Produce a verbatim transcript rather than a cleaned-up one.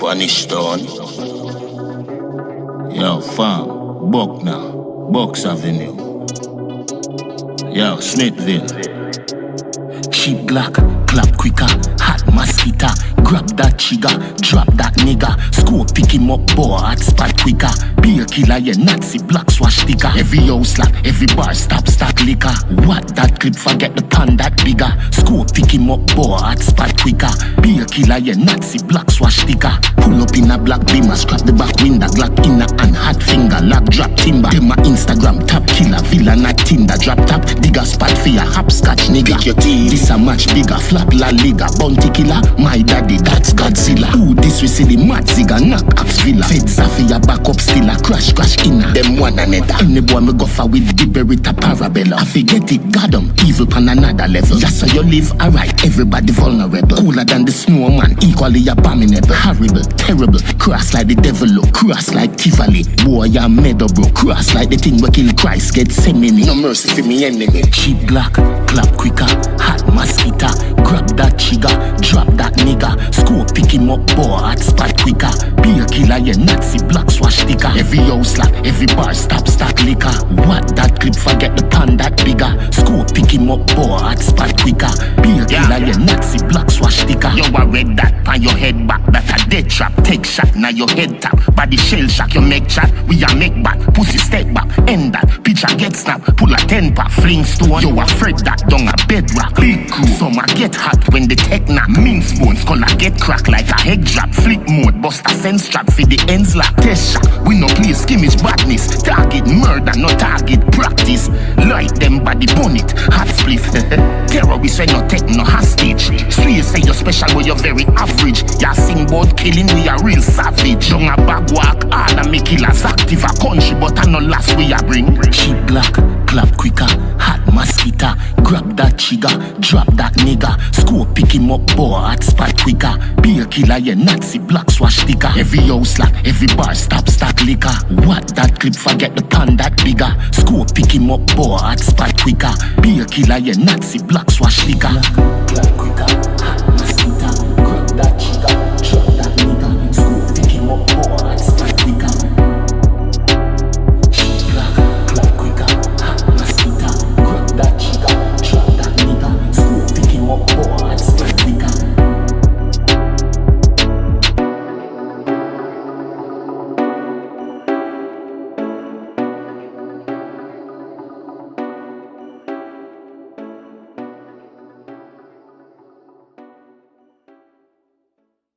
Punish Town. Yo, fam, Buckner, Bucks Avenue. Yo, Smithville. Cheap Glock, clap quicker, hot mosquito. Grab that trigger, drop that nigga. Score pick him up, boy, hot spot quicker. Be a killer, yeah, Nazi black swash sticker. Every house lock, every bar stop, stack liquor. What that clip, forget the pan that bigger. Score pick him up, boy, hot spot quicker. Be a killer, yeah, Nazi black swash sticker. Pull up in a black beamer, scrap the back window, Glock in a and hot finger, lock drop timber. Them my Instagram top killer, villain at Tinder, drop top, digger spot for your hopscotch nigga. Pick your teeth, this a much bigger, flap la liga, bounty killer, my daddy, that's Godzilla. Ooh, this we see the mad zigga, knock ups villa. Feds a for your back up still a crash crash inna. Them one another. Any boy me go for with the berita parabella. I forget it, got 'em, evil pan another level. Just so you live alright, everybody vulnerable. Cooler than the snowman, equally abominable. Horrible, terrible, cross like the devil look. Cross like Tivoli, boy I'm meadow bro. Cross like the thing we kill Christ, get semini. No mercy for me enemy. Cheap Glock, clap quicker, hot mosquito. Grab that trigger, drop that nigga. Score pick him up, boy, hot spot quicker. Be a killer, yeah, Nazi black swash sticker. Every house lock, every bar stop, stack liquor. What that clip, forget the pan that bigger. Score pick him up, boy, hot spot quicker. Be a killer, yeah, Nazi black swash sticker. Yo, I read that pan your head back, that a dead trap. Take shot, now your head tap. Body shell shock, you make chat. We a make back, pussy step back. End that, picture get snap. Pull a ten pack, fling stone. Yo, afraid that down a bedrock. Big crew, summer get hot when the tech knock. Mince bones, color get crack like a head drop. Flip mode, bust a sense trap for the ends lock. Test shot, we no play skimmage badness. Target murder, no target practice. Light them body bonnet, hot split. Terrorists when no take no hostage. Swear say you're special but you're very average. Ya sing about killing, we are real savage. Young a bag walk, all a me killers active a country but I no last we a bring. Cheap Glock, clap quicker, hot mosquito. Grab that trigger, drop that nigga. Score pick him up, boy, hot spot quicker. Be a killer, yeah, Nazi black swash sticker. Every house lock, every bar stop, stack liquor. What that clip, forget the pan that bigger. Score pick him up, boy, hot spot quicker. Be a killer, yeah, Nazi black swash sticker. Clap quicker, hot mosquito. Grab that trigger.